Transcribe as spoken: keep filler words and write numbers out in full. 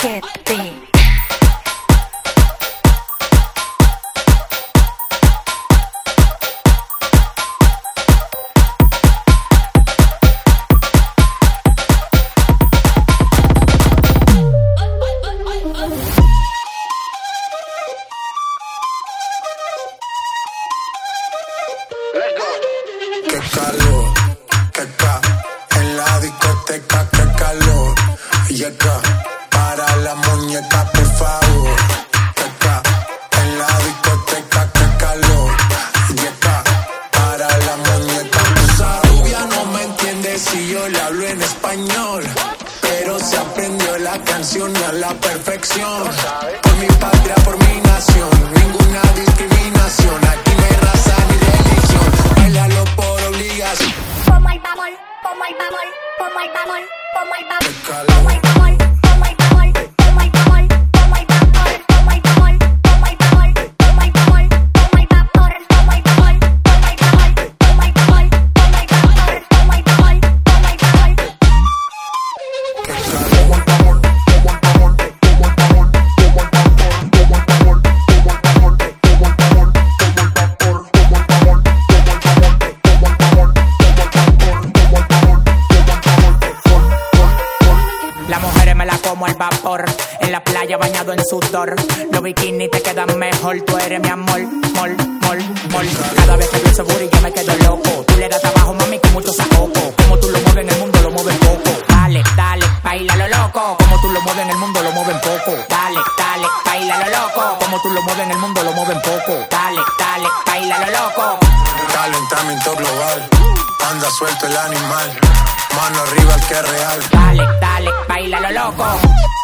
Paquete. Qué calor, que ca, en la discoteca, qué calor. Y acá, para la muñeca, por favor. Que ca, en la discoteca, qué calor. Y acá, para la muñeca, esa rubia no me entiende si yo le hablo en español, pero se aprendió la canción a la perfección. Por mi patria, por mi nación, ninguna discriminación. Aquí no hay raza ni religión. Bailalo por obligación. Como el bamol, como el bamol, como el bamol, como el bamol, Qué calor. como el bamol, como el bamol, como el bamol, como el bamol, como el bamol, como el bamol, como el bamol, como el vapor, como el bamol, como el bamol, como el bamol, como el vapor, como el bamol, como el bamol. Qué calor. Las mujeres me la como al vapor, en la playa bañado en sudor. Los bikinis te quedan mejor, tú eres mi amor, mol, mol, mol. Cada vez que veo ese booty yo me quedo loco. Tú le das trabajo, mami, con mucho saoco. Como tú lo mueves en el mundo, lo mueves poco. Dale, dale, baila lo loco. Como tú lo mueves en el mundo, lo mueven poco. Dale, dale, baila lo loco. Como tú lo mueves en el mundo, lo mueven poco. Dale, dale, baila lo loco. Calentamiento global, anda suelto el animal, mano arriba el que es real. Dale, dale, baila lo loco.